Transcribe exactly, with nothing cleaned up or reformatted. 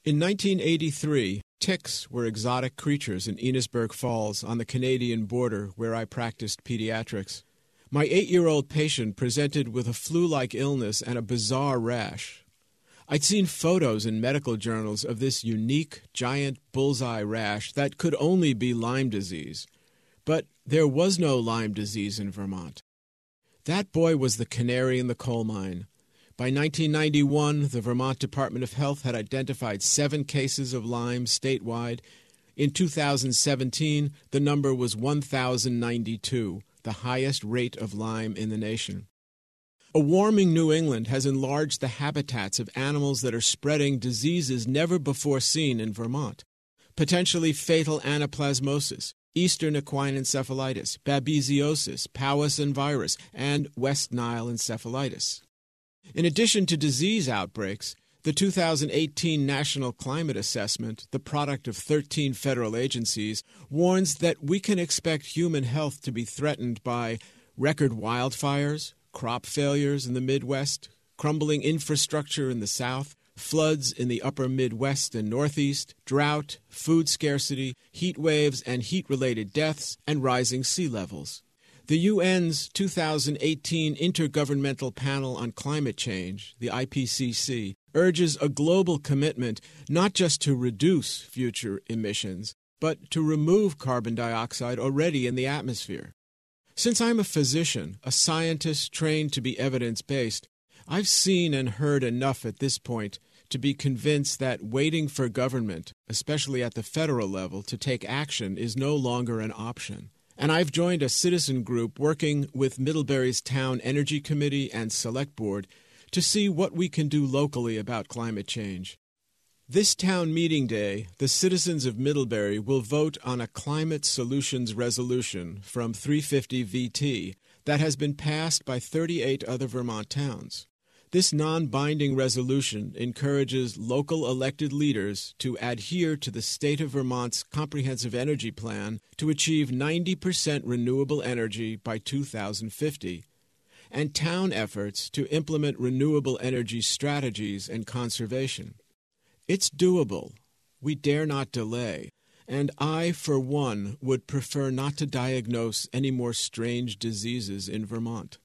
In nineteen eighty-three, ticks were exotic creatures in Enosburg Falls on the Canadian border where I practiced pediatrics. My eight-year-old patient presented with a flu-like illness and a bizarre rash. I'd seen photos in medical journals of this unique, giant bullseye rash that could only be Lyme disease. But there was no Lyme disease in Vermont. That boy was the canary in the coal mine. By nineteen ninety-one, the Vermont Department of Health had identified seven cases of Lyme statewide. In two thousand seventeen, the number was one thousand ninety-two, the highest rate of Lyme in the nation. A warming New England has enlarged the habitats of animals that are spreading diseases never before seen in Vermont. Potentially fatal anaplasmosis, Eastern equine encephalitis, babesiosis, Powassan virus, and West Nile encephalitis. In addition to disease outbreaks, the two thousand eighteen National Climate Assessment, the product of thirteen federal agencies, warns that we can expect human health to be threatened by record wildfires, crop failures in the Midwest, crumbling infrastructure in the South, floods in the upper Midwest and Northeast, drought, food scarcity, heat waves and heat-related deaths, and rising sea levels. The U N's two thousand eighteen Intergovernmental Panel on Climate Change, the I P C C, urges a global commitment not just to reduce future emissions, but to remove carbon dioxide already in the atmosphere. Since I'm a physician, a scientist trained to be evidence-based, I've seen and heard enough at this point to be convinced that waiting for government, especially at the federal level, to take action is no longer an option. And I've joined a citizen group working with Middlebury's Town Energy Committee and Select Board to see what we can do locally about climate change. This town meeting day, the citizens of Middlebury will vote on a climate solutions resolution from three fifty V T that has been passed by thirty-eight other Vermont towns. This non-binding resolution encourages local elected leaders to adhere to the state of Vermont's comprehensive energy plan to achieve ninety percent renewable energy by two thousand fifty, and town efforts to implement renewable energy strategies and conservation. It's doable. We dare not delay. And I, for one, would prefer not to diagnose any more strange diseases in Vermont.